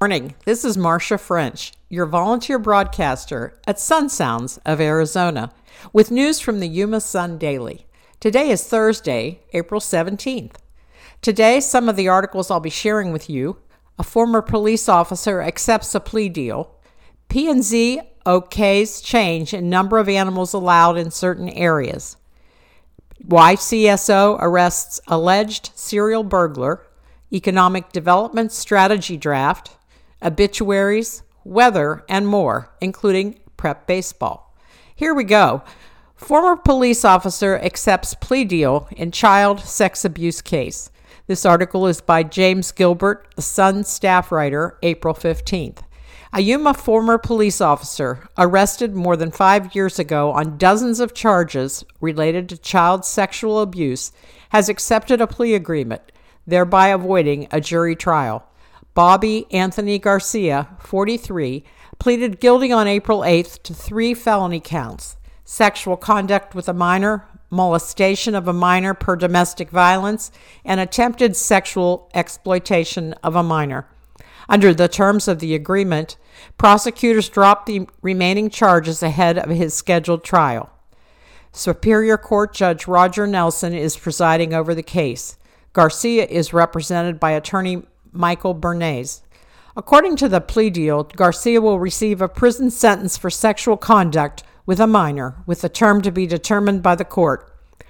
Morning. This is Marcia French, your volunteer broadcaster at Sun Sounds of Arizona, with news from the Yuma Sun Daily. Today is Thursday, April 17th. Today, some of the articles I'll be sharing with you: a former police officer accepts a plea deal, P&Z okays change in number of animals allowed in certain areas, YCSO arrests alleged serial burglar, economic development strategy draft, obituaries, weather, and more, including prep baseball. Here we go. Former police officer accepts plea deal in child sex abuse case. This article is by James Gilbert, the Sun staff writer, April 15th. A Yuma former police officer, arrested more than 5 years ago on dozens of charges related to child sexual abuse, has accepted a plea agreement, thereby avoiding a jury trial. Bobby Anthony Garcia, 43, pleaded guilty on April 8th to 3 felony counts: sexual conduct with a minor, molestation of a minor per domestic violence, and attempted sexual exploitation of a minor. Under the terms of the agreement, prosecutors dropped the remaining charges ahead of his scheduled trial. Superior Court Judge Roger Nelson is presiding over the case. Garcia is represented by attorney Michael Bernays. According to the plea deal, Garcia will receive a prison sentence for sexual conduct with a minor, with the term to be determined by the court.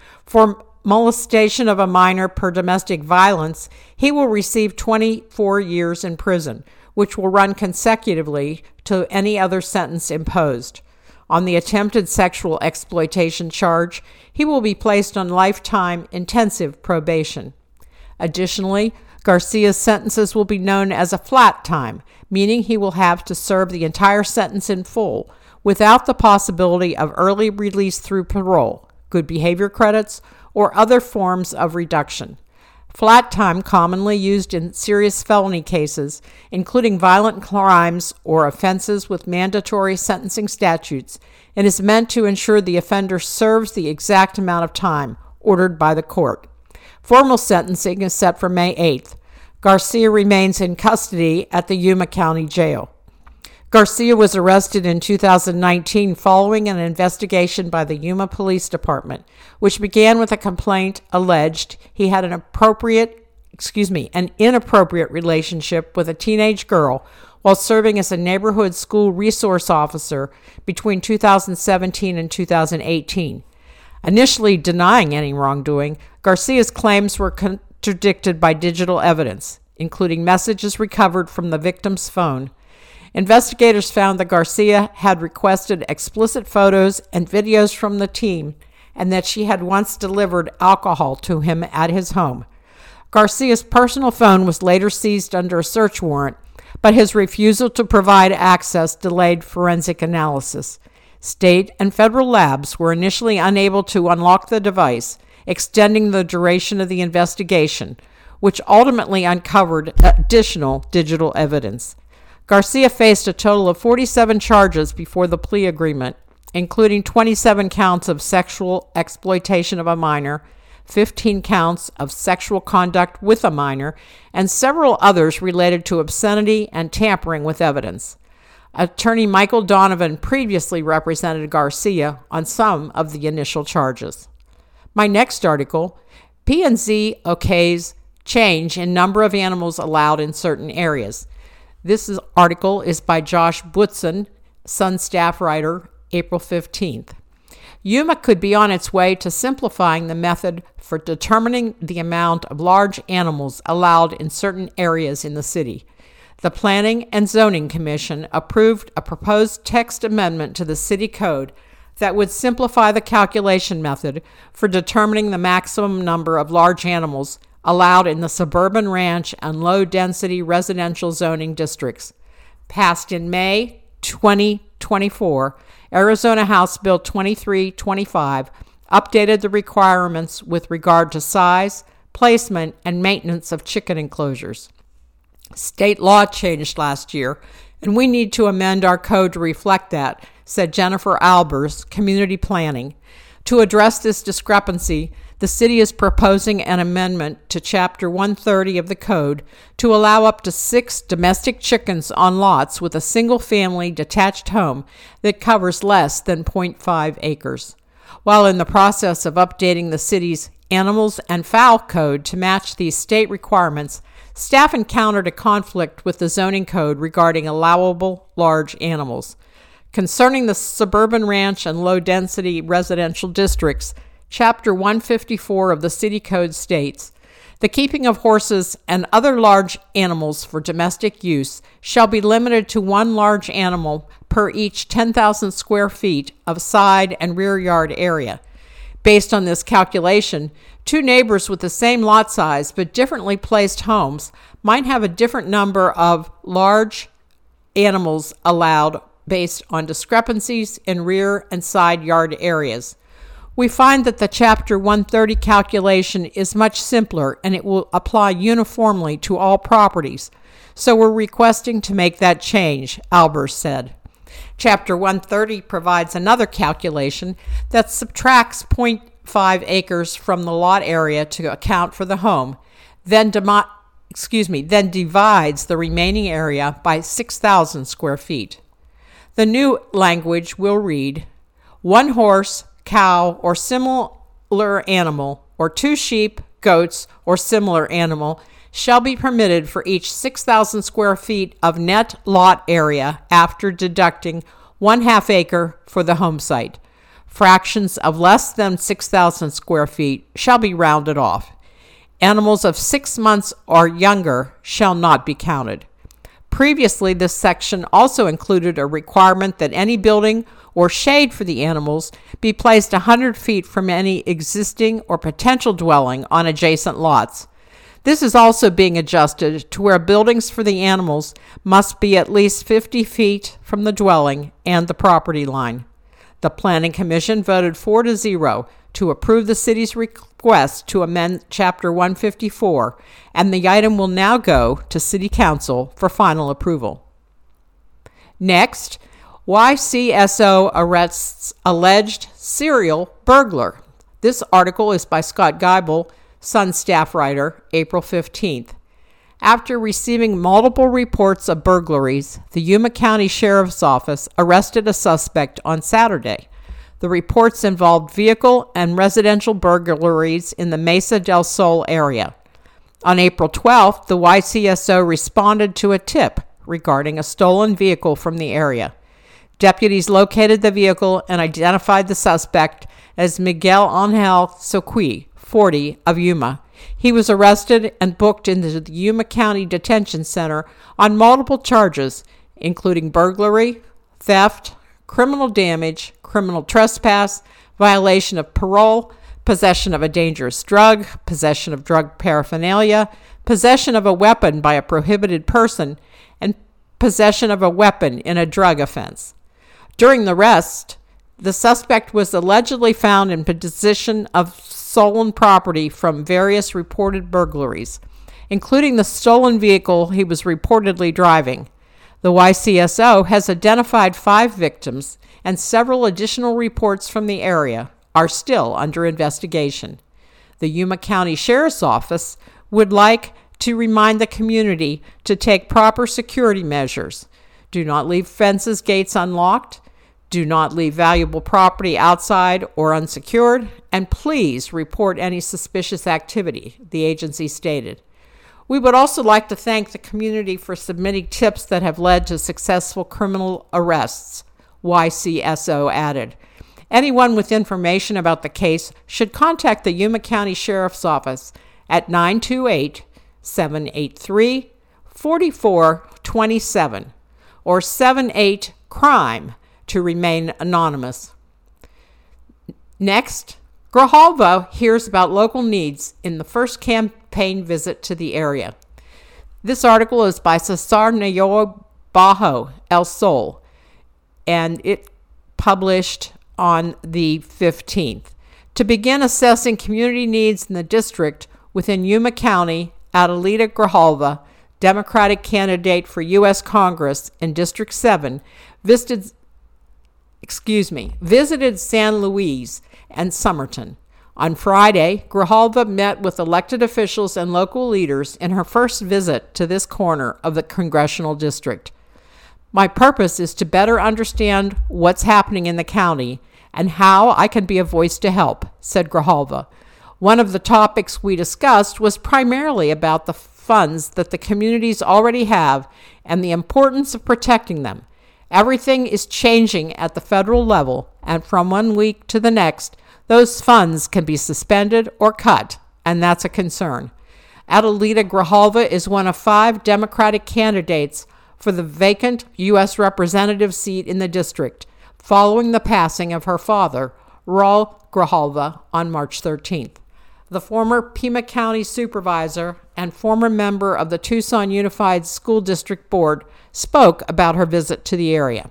For molestation of a minor per domestic violence, he will receive 24 years in prison, which will run consecutively to any other sentence imposed. On the attempted sexual exploitation charge, he will be placed on lifetime intensive probation. Additionally, Garcia's sentences will be known as a flat time, meaning he will have to serve the entire sentence in full, without the possibility of early release through parole, good behavior credits, or other forms of reduction. Flat time, commonly used in serious felony cases, including violent crimes or offenses with mandatory sentencing statutes, and is meant to ensure the offender serves the exact amount of time ordered by the court. Formal sentencing is set for May 8th. Garcia remains in custody at the Yuma County Jail. Garcia was arrested in 2019 following an investigation by the Yuma Police Department, which began with a complaint alleged he had an inappropriate relationship with a teenage girl while serving as a neighborhood school resource officer between 2017 and 2018. Initially denying any wrongdoing, Garcia's claims were contradicted by digital evidence, including messages recovered from the victim's phone. Investigators found that Garcia had requested explicit photos and videos from the teen, and that she had once delivered alcohol to him at his home. Garcia's personal phone was later seized under a search warrant, but his refusal to provide access delayed forensic analysis. State and federal labs were initially unable to unlock the device, extending the duration of the investigation, which ultimately uncovered additional digital evidence. Garcia faced a total of 47 charges before the plea agreement, including 27 counts of sexual exploitation of a minor, 15 counts of sexual conduct with a minor, and several others related to obscenity and tampering with evidence. Attorney Michael Donovan previously represented Garcia on some of the initial charges. My next article: P&Z okays change in number of animals allowed in certain areas. This article is by Josh Butson, Sun staff writer, April 15th. Yuma could be on its way to simplifying the method for determining the amount of large animals allowed in certain areas in the city. The Planning and Zoning Commission approved a proposed text amendment to the city code that would simplify the calculation method for determining the maximum number of large animals allowed in the suburban ranch and low-density residential zoning districts. Passed in May 2024, Arizona House Bill 2325 updated the requirements with regard to size, placement, and maintenance of chicken enclosures. State law changed last year, and we need to amend our code to reflect that, said Jennifer Albers, Community Planning. To address this discrepancy, The city is proposing an amendment to Chapter 130 of the code to allow up to 6 domestic chickens on lots with a single-family detached home that covers less than 0.5 acres. While in the process of updating the city's animals and fowl code to match these state requirements, staff encountered a conflict with the zoning code regarding allowable large animals. Concerning the suburban ranch and low-density residential districts, Chapter 154 of the City Code states, "The keeping of horses and other large animals for domestic use shall be limited to 1 large animal per each 10,000 square feet of side and rear yard area." Based on this calculation, 2 neighbors with the same lot size but differently placed homes might have a different number of large animals allowed based on discrepancies in rear and side yard areas. We find that the Chapter 130 calculation is much simpler and it will apply uniformly to all properties, so we're requesting to make that change, Albers said. Chapter 130 provides another calculation that subtracts 0.5 acres from the lot area to account for the home, then divides the remaining area by 6,000 square feet. The new language will read, 1 horse, cow, or similar animal, or 2 sheep, goats, or similar animal shall be permitted for each 6,000 square feet of net lot area after deducting 1/2 acre for the home site. Fractions of less than 6,000 square feet shall be rounded off. Animals of 6 months or younger shall not be counted. Previously, this section also included a requirement that any building or shade for the animals be placed 100 feet from any existing or potential dwelling on adjacent lots. This is also being adjusted to where buildings for the animals must be at least 50 feet from the dwelling and the property line. The Planning Commission voted 4-0 to approve the city's request to amend Chapter 154, and the item will now go to City Council for final approval. Next, YCSO arrests alleged serial burglar. This article is by Scott Geibel, Sun staff writer, April 15th. After receiving multiple reports of burglaries, the Yuma County Sheriff's Office arrested a suspect on Saturday. The reports involved vehicle and residential burglaries in the Mesa del Sol area. On April 12th, the YCSO responded to a tip regarding a stolen vehicle from the area. Deputies located the vehicle and identified the suspect as Miguel Angel Soqui, 40, of Yuma. He was arrested and booked into the Yuma County Detention Center on multiple charges, including burglary, theft, criminal damage, criminal trespass, violation of parole, possession of a dangerous drug, possession of drug paraphernalia, possession of a weapon by a prohibited person, and possession of a weapon in a drug offense. During the arrest, the suspect was allegedly found in possession of stolen property from various reported burglaries, including the stolen vehicle he was reportedly driving. The YCSO has identified 5 victims, and several additional reports from the area are still under investigation. The Yuma County Sheriff's Office would like to remind the community to take proper security measures. Do not leave fences, gates unlocked. Do not leave valuable property outside or unsecured, and please report any suspicious activity, the agency stated. We would also like to thank the community for submitting tips that have led to successful criminal arrests, YCSO added. Anyone with information about the case should contact the Yuma County Sheriff's Office at 928-783-4427 or 78-CRIME to remain anonymous. Next, Grijalva hears about local needs in the first campaign visit to the area. This article is by Cesar Nayo Bajo, El Sol, and it published on the 15th. To begin assessing community needs in the district within Yuma County, Adelita Grijalva, Democratic candidate for U.S. Congress in District 7, visited San Luis and Somerton. On Friday, Grijalva met with elected officials and local leaders in her first visit to this corner of the congressional district. My purpose is to better understand what's happening in the county and how I can be a voice to help, said Grijalva. One of the topics we discussed was primarily about the funds that the communities already have and the importance of protecting them. Everything is changing at the federal level, and from one week to the next, those funds can be suspended or cut, and that's a concern. Adelita Grijalva is one of 5 Democratic candidates for the vacant U.S. representative seat in the district, following the passing of her father, Raul Grijalva, on March 13th. The former Pima County supervisor and former member of the Tucson Unified School District Board spoke about her visit to the area.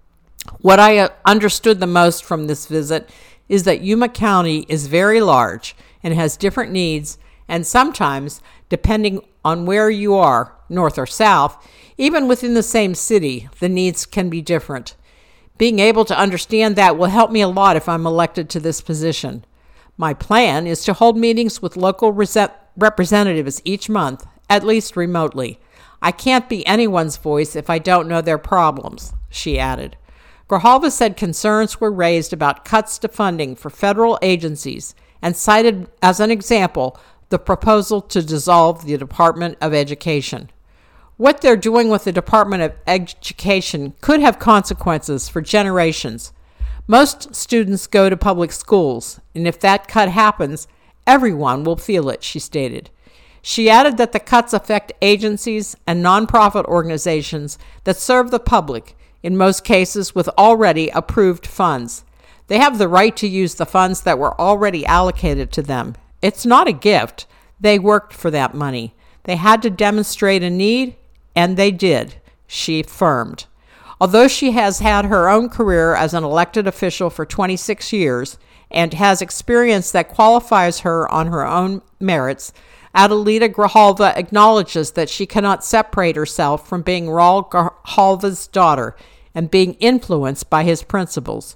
What I understood the most from this visit is that Yuma County is very large and has different needs, and sometimes, depending on where you are, north or south, even within the same city, the needs can be different. Being able to understand that will help me a lot if I'm elected to this position. My plan is to hold meetings with local representatives each month, at least remotely. I can't be anyone's voice if I don't know their problems, she added. Grijalva said concerns were raised about cuts to funding for federal agencies and cited as an example the proposal to dissolve the Department of Education. What they're doing with the Department of Education could have consequences for generations. Most students go to public schools, and if that cut happens, everyone will feel it, she stated. She added that the cuts affect agencies and nonprofit organizations that serve the public, in most cases with already approved funds. They have the right to use the funds that were already allocated to them. It's not a gift. They worked for that money. They had to demonstrate a need, and they did, she affirmed. Although she has had her own career as an elected official for 26 years and has experience that qualifies her on her own merits, Adelita Grijalva acknowledges that she cannot separate herself from being Raul Grijalva's daughter and being influenced by his principles.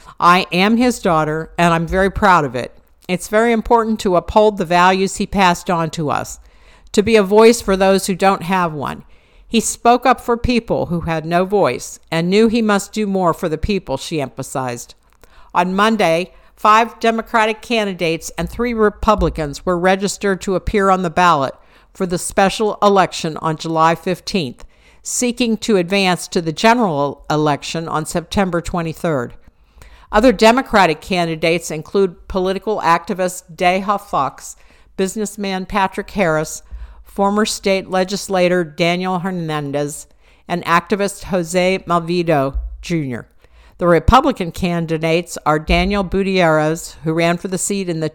I am his daughter, and I'm very proud of it. It's very important to uphold the values he passed on to us, to be a voice for those who don't have one. He spoke up for people who had no voice and knew he must do more for the people, she emphasized. On Monday, 5 Democratic candidates and 3 Republicans were registered to appear on the ballot for the special election on July 15th, seeking to advance to the general election on September 23rd. Other Democratic candidates include political activist Deja Fox, businessman Patrick Harris, former state legislator Daniel Hernandez, and activist Jose Malvido Jr. The Republican candidates are Daniel Gutierrez, who ran for the seat in the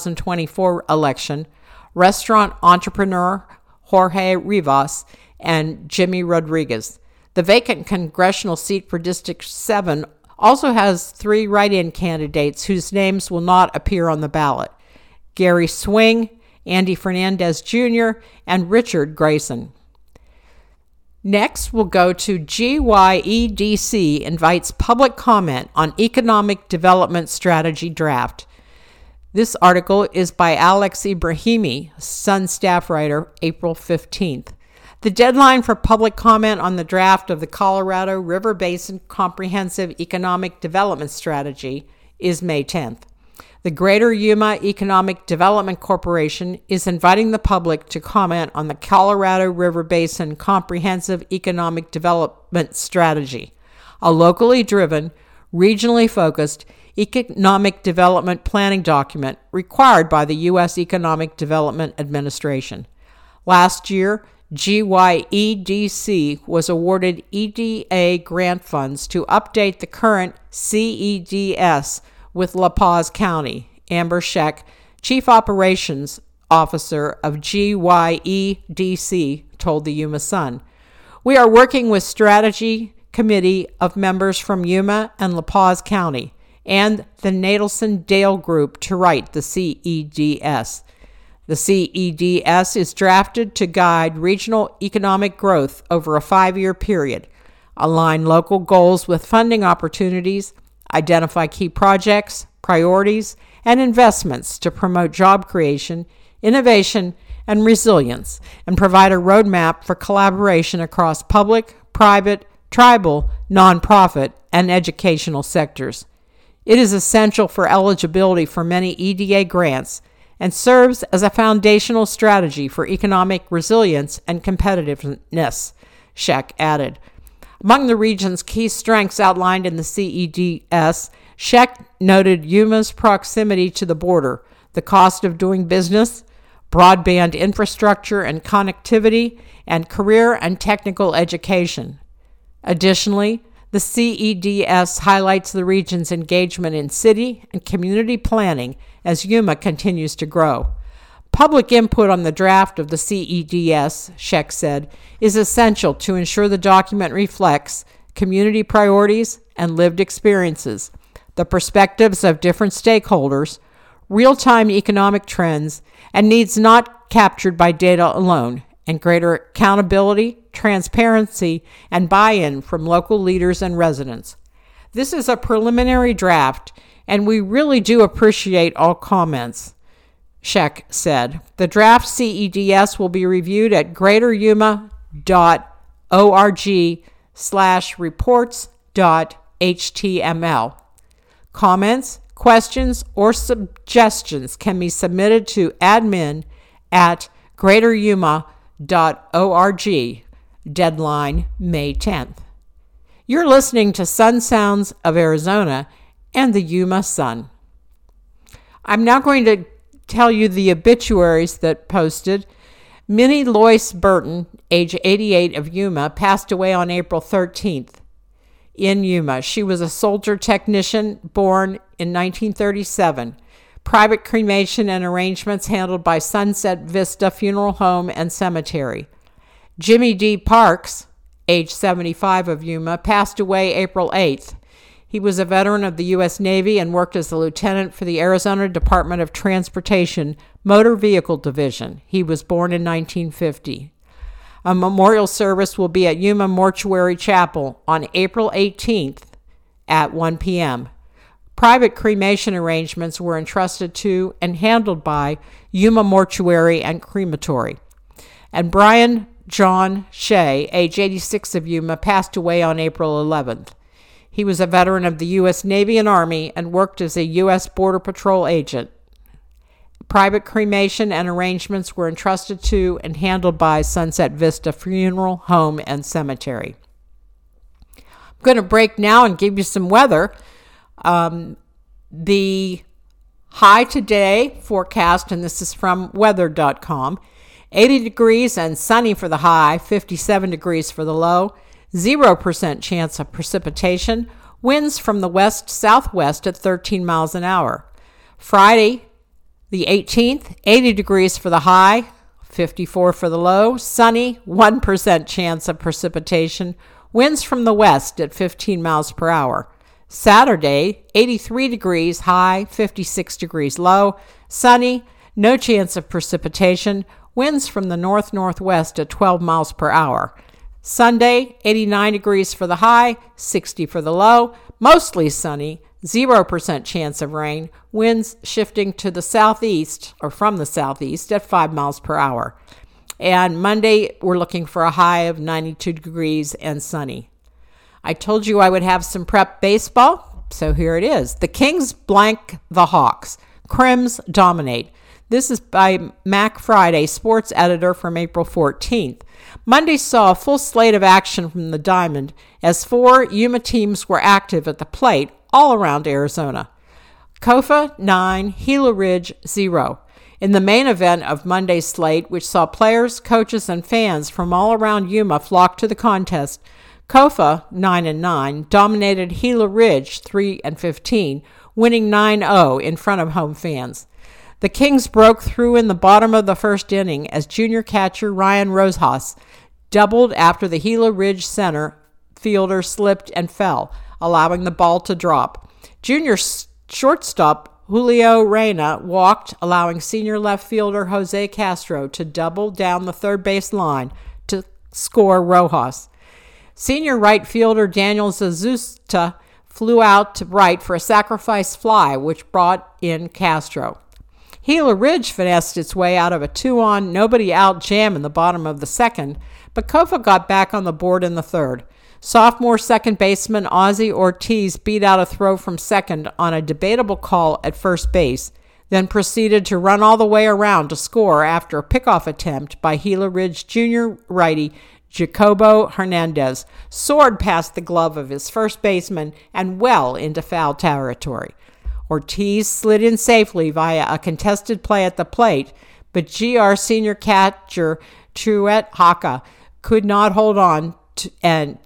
2024 election, restaurant entrepreneur Jorge Rivas, and Jimmy Rodriguez. The vacant congressional seat for District 7 also has 3 write-in candidates whose names will not appear on the ballot: Gary Swing, Andy Fernandez Jr., and Richard Grayson. Next, we'll go to GYEDC invites public comment on Economic Development Strategy Draft. This article is by Alex Ibrahimi, Sun staff writer, April 15th. The deadline for public comment on the draft of the Colorado River Basin Comprehensive Economic Development Strategy is May 10th. The Greater Yuma Economic Development Corporation is inviting the public to comment on the Colorado River Basin Comprehensive Economic Development Strategy, a locally driven, regionally focused economic development planning document required by the U.S. Economic Development Administration. Last year, GYEDC was awarded EDA grant funds to update the current CEDS with La Paz County. Amber Scheck, Chief Operations Officer of GYEDC, told the Yuma Sun. We are working with strategy committee of members from Yuma and La Paz County and the Nadelson Dale Group to write the CEDS. The CEDS is drafted to guide regional economic growth over a 5-year period, align local goals with funding opportunities, identify key projects, priorities, and investments to promote job creation, innovation, and resilience, and provide a roadmap for collaboration across public, private, tribal, nonprofit, and educational sectors. It is essential for eligibility for many EDA grants and serves as a foundational strategy for economic resilience and competitiveness, Scheck added. Among the region's key strengths outlined in the CEDS, Scheck noted Yuma's proximity to the border, the cost of doing business, broadband infrastructure and connectivity, and career and technical education. Additionally, the CEDS highlights the region's engagement in city and community planning as Yuma continues to grow. Public input on the draft of the CEDS, Scheck said, is essential to ensure the document reflects community priorities and lived experiences, the perspectives of different stakeholders, real-time economic trends, and needs not captured by data alone, and greater accountability, transparency, and buy-in from local leaders and residents. This is a preliminary draft, and we really do appreciate all comments, Scheck said. The draft CEDS will be reviewed at greateryuma.org/reports.html. Comments, questions, or suggestions can be submitted to admin@greateryuma.org. Deadline May 10th. You're listening to Sun Sounds of Arizona and the Yuma Sun. I'm now going to tell you the obituaries that posted. Minnie Lois Burton, age 88 of Yuma, passed away on April 13th in Yuma. She was a soldier technician born in 1937. Private cremation and arrangements handled by Sunset Vista Funeral Home and Cemetery. Jimmy D. Parks, age 75 of Yuma, passed away April 8th. He was a veteran of the U.S. Navy and worked as a lieutenant for the Arizona Department of Transportation Motor Vehicle Division. He was born in 1950. A memorial service will be at Yuma Mortuary Chapel on April 18th at 1 p.m. Private cremation arrangements were entrusted to and handled by Yuma Mortuary and Crematory. And Brian John Shea, age 86 of Yuma, passed away on April 11th. He was a veteran of the U.S. Navy and Army and worked as a U.S. Border Patrol agent. Private cremation and arrangements were entrusted to and handled by Sunset Vista Funeral Home and Cemetery. I'm going to break now and give you some weather. The high today forecast, and this is from weather.com, 80 degrees and sunny for the high, 57 degrees for the low, 0% chance of precipitation, winds from the west-southwest at 13 miles an hour. Friday, the 18th, 80 degrees for the high, 54 for the low, sunny, 1% chance of precipitation, winds from the west at 15 miles per hour. Saturday, 83 degrees high, 56 degrees low, sunny, no chance of precipitation, winds from the north-northwest at 12 miles per hour. Sunday, 89 degrees for the high, 60 for the low, mostly sunny, 0% chance of rain, winds shifting to the southeast or from the southeast at 5 miles per hour. And Monday, we're looking for a high of 92 degrees and sunny. I told you I would have some prep baseball, so here it is. The Kings blank the Hawks. Crims dominate. This is by Mac Friday, sports editor from April 14th. Monday saw a full slate of action from the Diamond as 4 Yuma teams were active at the plate all around Arizona. Kofa 9, Gila Ridge 0. In the main event of Monday's slate, which saw players, coaches, and fans from all around Yuma flock to the contest, Kofa 9-9 dominated Gila Ridge 3-15, winning 9-0 in front of home fans. The Kings broke through in the bottom of the first inning as junior catcher Ryan Rojas doubled after the Gila Ridge center fielder slipped and fell, allowing the ball to drop. Junior shortstop Julio Reyna walked, allowing senior left fielder Jose Castro to double down the third base line to score Rojas. Senior right fielder Daniel Zazusta flew out to right for a sacrifice fly, which brought in Castro. Gila Ridge finessed its way out of a 2-on, nobody-out jam in the bottom of the second, but Kofa got back on the board in the third. Sophomore second baseman Ozzie Ortiz beat out a throw from second on a debatable call at first base, then proceeded to run all the way around to score after a pickoff attempt by Gila Ridge Jr. righty Jacobo Hernandez soared past the glove of his first baseman and well into foul territory. Ortiz slid in safely via a contested play at the plate, but GR senior catcher Truett Haka could not hold on to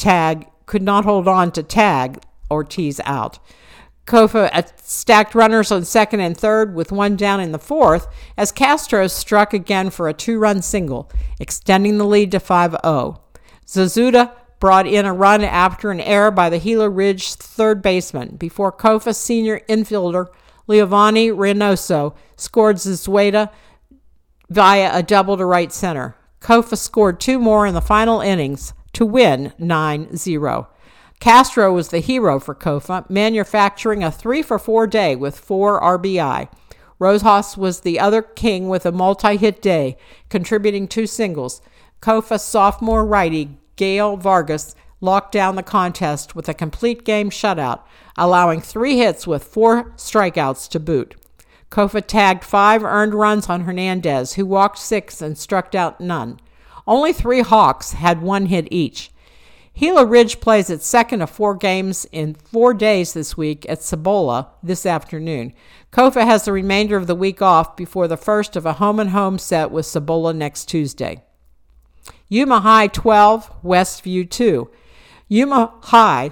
tag Ortiz out. Kofa stacked runners on second and third with one down in the fourth as Castro struck again for a 2-run single, extending the lead to 5-0. Zazuda brought in a run after an error by the Gila Ridge third baseman before Kofa senior infielder Giovanni Reynoso scored Zazueta via a double to right center. Kofa scored 2 more in the final innings to win 9-0. Castro was the hero for Kofa, manufacturing a 3-for-4 day with 4 RBI. Rojas was the other king with a multi-hit day, contributing 2 singles. Kofa sophomore righty Gail Vargas locked down the contest with a complete game shutout, allowing 3 hits with 4 strikeouts to boot. Kofa tagged 5 earned runs on Hernandez, who walked 6 and struck out none. Only 3 Hawks had 1 hit each. Gila Ridge plays its second of 4 games in 4 days this week at Cibola this afternoon. Kofa has the remainder of the week off before the first of a home-and-home set with Cibola next Tuesday. Yuma High 12, Westview 2. Yuma High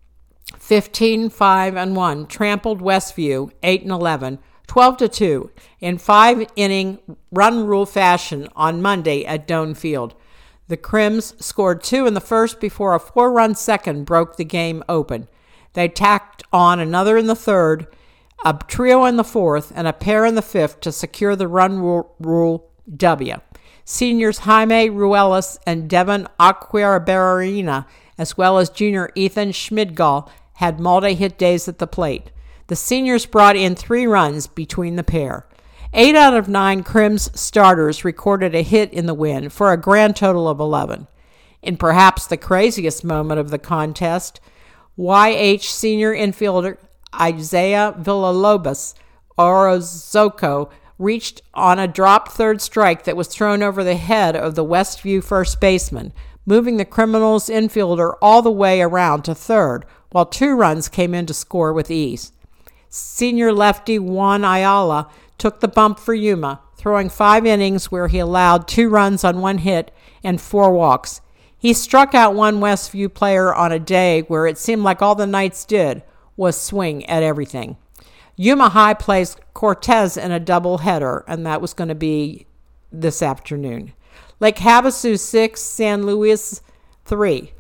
15-5-1 trampled Westview 8-11, 12-2 in 5-inning run rule fashion on Monday at Doane Field. The Crims scored 2 in the first before a 4-run second broke the game open. They tacked on another in the third, a trio in the fourth, and a pair in the fifth to secure the run rule W. Seniors Jaime Ruelas and Devin Aquabarina, as well as junior Ethan Schmidgall, had multi-hit days at the plate. The seniors brought in 3 runs between the pair. 8 out of 9 Crims starters recorded a hit in the win for a grand total of 11. In perhaps the craziest moment of the contest, YH senior infielder Isaiah Villalobos Orozco reached on a dropped third strike that was thrown over the head of the Westview first baseman, moving the Criminals infielder all the way around to third, while 2 runs came in to score with ease. Senior lefty Juan Ayala took the bump for Yuma, throwing 5 innings where he allowed 2 runs on 1 hit and 4 walks. He struck out 1 Westview player on a day where it seemed like all the Knights did was swing at everything. Yuma High plays Cortez in a doubleheader, and that was going to be this afternoon. Lake Havasu 6, San Luis 3.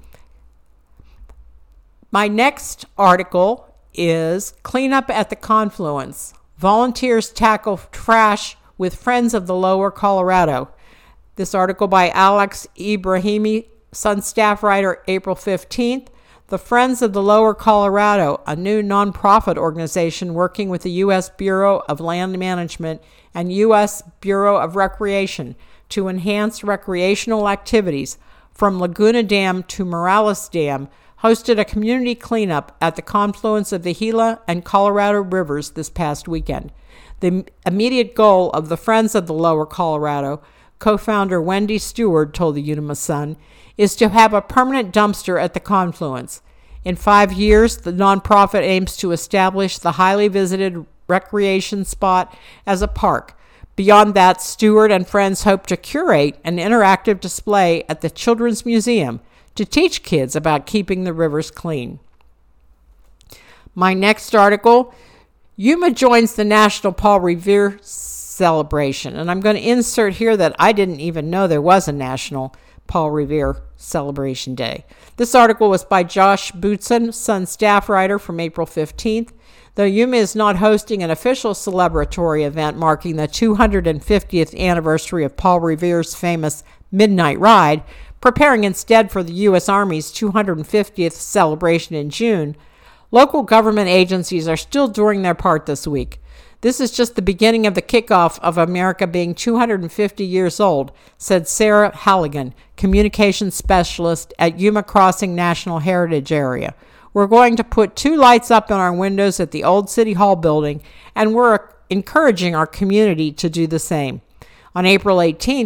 My next article is Cleanup at the Confluence. Volunteers tackle trash with Friends of the Lower Colorado. This article by Alex Ibrahimi, Sun staff writer, April 15th. The Friends of the Lower Colorado, a new nonprofit organization working with the U.S. Bureau of Land Management and U.S. Bureau of Recreation to enhance recreational activities from Laguna Dam to Morales Dam, hosted a community cleanup at the confluence of the Gila and Colorado rivers this past weekend. The immediate goal of the Friends of the Lower Colorado, co-founder Wendy Stewart told the Unima Sun, is to have a permanent dumpster at the confluence. In 5 years, the nonprofit aims to establish the highly visited recreation spot as a park. Beyond that, Stewart and friends hope to curate an interactive display at the Children's Museum to teach kids about keeping the rivers clean. My next article, Yuma joins the National Paul Revere celebration. And I'm going to insert here that I didn't even know there was a National Paul Revere Celebration Day. This article was by Josh Bootson, Sun staff writer, from April 15th. Though Yuma is not hosting an official celebratory event marking the 250th anniversary of Paul Revere's famous Midnight Ride, preparing instead for the U.S. Army's 250th celebration in June, Local government agencies are still doing their part this week. This is just the beginning of the kickoff of America being 250 years old, said Sarah Halligan, communications specialist at Yuma Crossing National Heritage Area. We're going to put 2 lights up in our windows at the old City Hall building, and we're encouraging our community to do the same. On April 18,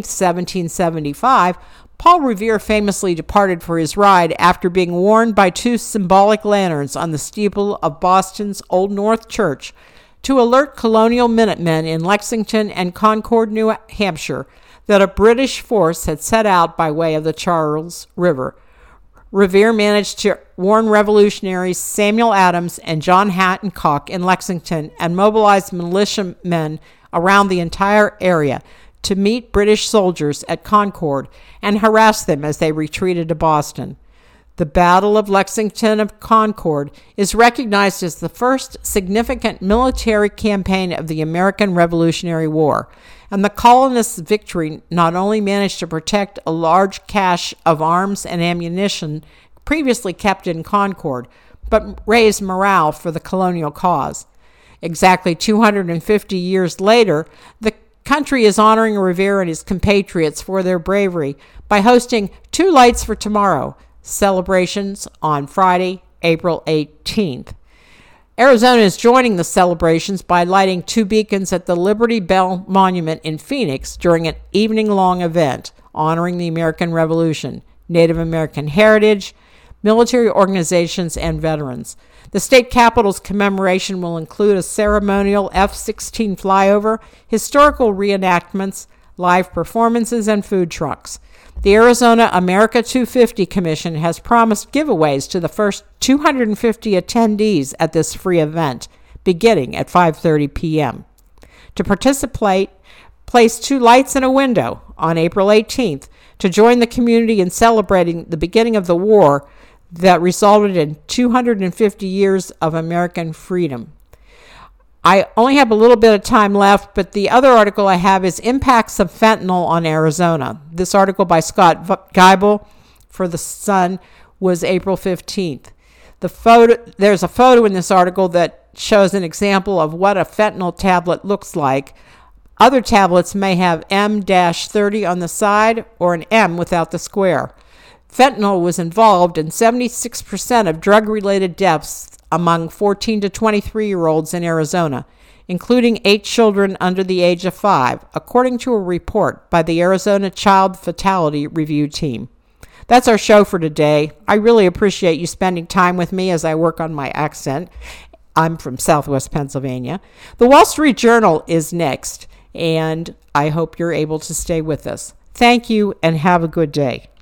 1775, Paul Revere famously departed for his ride after being warned by 2 symbolic lanterns on the steeple of Boston's Old North Church to alert colonial Minutemen in Lexington and Concord, New Hampshire, that a British force had set out by way of the Charles River. Revere managed to warn revolutionaries Samuel Adams and John Hancock in Lexington and mobilized militiamen around the entire area to meet British soldiers at Concord and harass them as they retreated to Boston. The Battle of Lexington of Concord is recognized as the first significant military campaign of the American Revolutionary War, and the colonists' victory not only managed to protect a large cache of arms and ammunition previously kept in Concord, but raised morale for the colonial cause. Exactly 250 years later, the country is honoring Revere and his compatriots for their bravery by hosting 2 Lights for Tomorrow celebrations on Friday, April 18th. Arizona is joining the celebrations by lighting 2 beacons at the Liberty Bell Monument in Phoenix during an evening-long event honoring the American Revolution, Native American heritage, military organizations, and veterans. The state capitol's commemoration will include a ceremonial F-16 flyover, historical reenactments, live performances, and food trucks. The Arizona America 250 Commission has promised giveaways to the first 250 attendees at this free event, beginning at 5:30 p.m. To participate, place 2 lights in a window on April 18th to join the community in celebrating the beginning of the war that resulted in 250 years of American freedom. I only have a little bit of time left, but the other article I have is Impacts of Fentanyl on Arizona. This article by Scott Geibel for The Sun was April 15th. There's a photo in this article that shows an example of what a fentanyl tablet looks like. Other tablets may have M-30 on the side or an M without the square. Fentanyl was involved in 76% of drug-related deaths among 14 to 23-year-olds in Arizona, including 8 children under the age of 5, according to a report by the Arizona Child Fatality Review Team. That's our show for today. I really appreciate you spending time with me as I work on my accent. I'm from Southwest Pennsylvania. The Wall Street Journal is next, and I hope you're able to stay with us. Thank you, and have a good day.